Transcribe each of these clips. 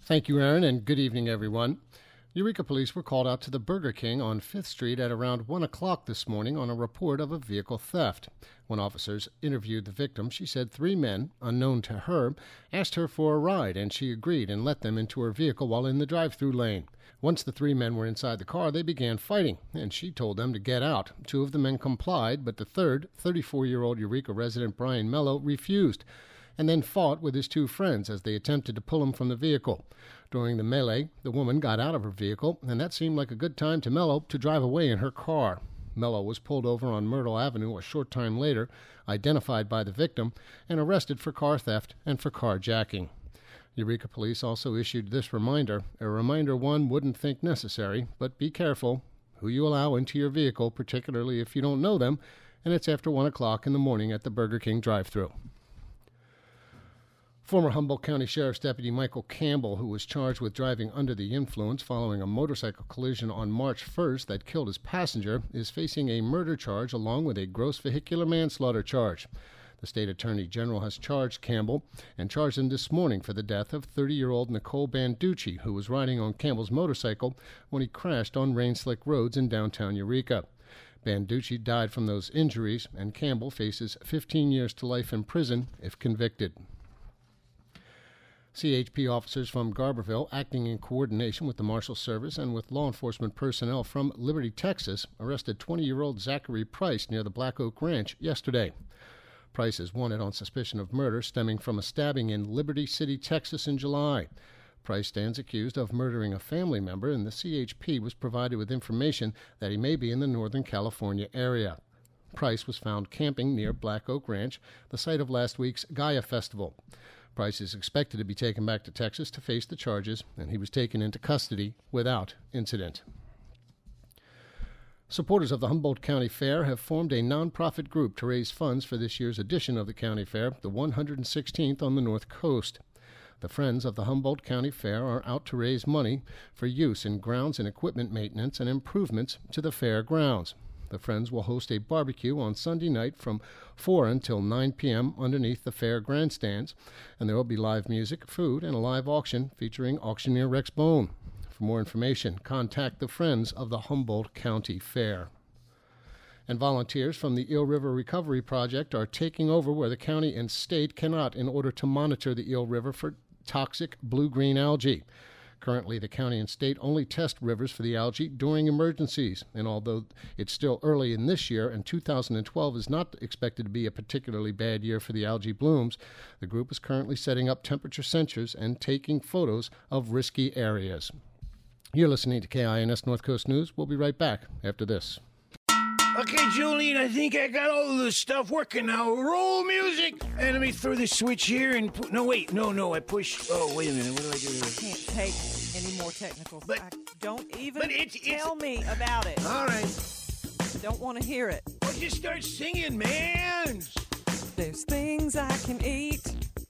Thank you, Aaron, and good evening, everyone. Eureka police were called out to the Burger King on 5th Street at around 1 o'clock this morning on a report of a vehicle theft. When officers interviewed the victim, she said 3 men, unknown to her, asked her for a ride, and she agreed and let them into her vehicle while in the drive-thru lane. Once the 3 men were inside the car, they began fighting, and she told them to get out. 2 of the men complied, but the third, 34-year-old Eureka resident Brian Mello, refused, and then fought with his 2 friends as they attempted to pull him from the vehicle. During the melee, the woman got out of her vehicle, and that seemed like a good time to Mello to drive away in her car. Mello was pulled over on Myrtle Avenue a short time later, identified by the victim, and arrested for car theft and for carjacking. Eureka police also issued this reminder, a reminder one wouldn't think necessary, but be careful who you allow into your vehicle, particularly if you don't know them, and it's after 1 o'clock in the morning at the Burger King drive-thru. Former Humboldt County Sheriff's Deputy Michael Campbell, who was charged with driving under the influence following a motorcycle collision on March 1st that killed his passenger, is facing a murder charge along with a gross vehicular manslaughter charge. The state attorney general has charged Campbell and charged him this morning for the death of 30-year-old Nicole Banducci, who was riding on Campbell's motorcycle when he crashed on rain-slick roads in downtown Eureka. Banducci died from those injuries, and Campbell faces 15 years to life in prison if convicted. CHP officers from Garberville, acting in coordination with the Marshal Service and with law enforcement personnel from Liberty, Texas, arrested 20-year-old Zachary Price near the Black Oak Ranch yesterday. Price is wanted on suspicion of murder stemming from a stabbing in Liberty City, Texas in July. Price stands accused of murdering a family member, and the CHP was provided with information that he may be in the Northern California area. Price was found camping near Black Oak Ranch, the site of last week's Gaia Festival. Price is expected to be taken back to Texas to face the charges, and he was taken into custody without incident. Supporters of the Humboldt County Fair have formed a nonprofit group to raise funds for this year's edition of the County Fair, the 116th on the North Coast. The Friends of the Humboldt County Fair are out to raise money for use in grounds and equipment maintenance and improvements to the fair grounds. The Friends will host a barbecue on Sunday night from 4 until 9 p.m. underneath the fair grandstands, and there will be live music, food, and a live auction featuring auctioneer Rex Bone. For more information, contact the Friends of the Humboldt County Fair. And volunteers from the Eel River Recovery Project are taking over where the county and state cannot in order to monitor the Eel River for toxic blue-green algae. Currently, the county and state only test rivers for the algae during emergencies, and although it's still early in this year and 2012 is not expected to be a particularly bad year for the algae blooms, the group is currently setting up temperature sensors and taking photos of risky areas. You're listening to KINS North Coast News. We'll be right back after this. Okay, Jolene, I think I got all of this stuff working now. Roll music! And let me throw this switch here and... No, I push... Oh, wait a minute, what do I do here? I can't take any more technical. But don't even tell me about it. All right. Don't want to hear it. Well, just start singing, man! There's things I can eat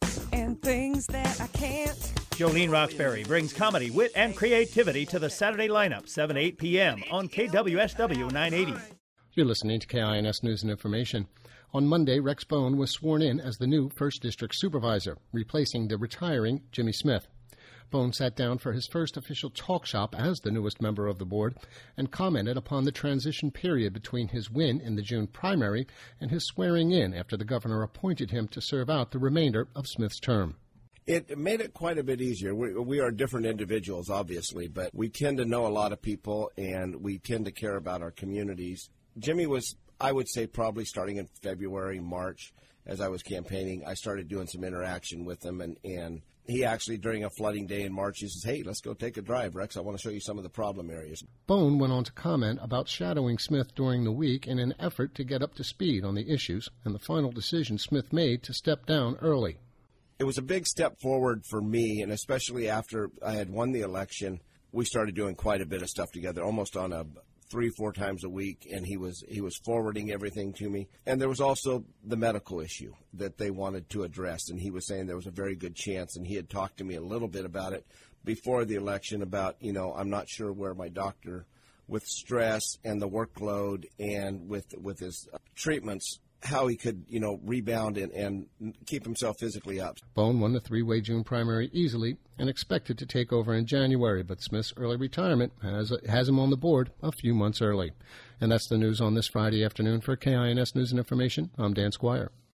and things that I can't. Jolene Roxbury brings comedy, wit, and creativity to the Saturday lineup, 7 to 8 p.m. on KWSW 980. You're listening to KINS News and Information. On Monday, Rex Bone was sworn in as the new 1st District Supervisor, replacing the retiring Jimmy Smith. Bone sat down for his first official talk shop as the newest member of the board and commented upon the transition period between his win in the June primary and his swearing in after the governor appointed him to serve out the remainder of Smith's term. It made it quite a bit easier. We are different individuals, obviously, but we tend to know a lot of people, and we tend to care about our communities. Jimmy was, I would say, probably starting in February, March, as I was campaigning, I started doing some interaction with him, and he actually, during a flooding day in March, he says, hey, let's go take a drive, Rex. I want to show you some of the problem areas. Bone went on to comment about shadowing Smith during the week in an effort to get up to speed on the issues and the final decision Smith made to step down early. It was a big step forward for me, and especially after I had won the election, we started doing quite a bit of stuff together, almost on a 3-4 times a week, and he was forwarding everything to me. And there was also the medical issue that they wanted to address, and he was saying there was a very good chance, and he had talked to me a little bit about it before the election about, I'm not sure where my doctor, with stress and the workload and with his treatments, how he could, rebound and keep himself physically up. Bone won the three-way June primary easily and expected to take over in January, but Smith's early retirement has him on the board a few months early. And that's the news on this Friday afternoon. For KINS News and Information, I'm Dan Squire.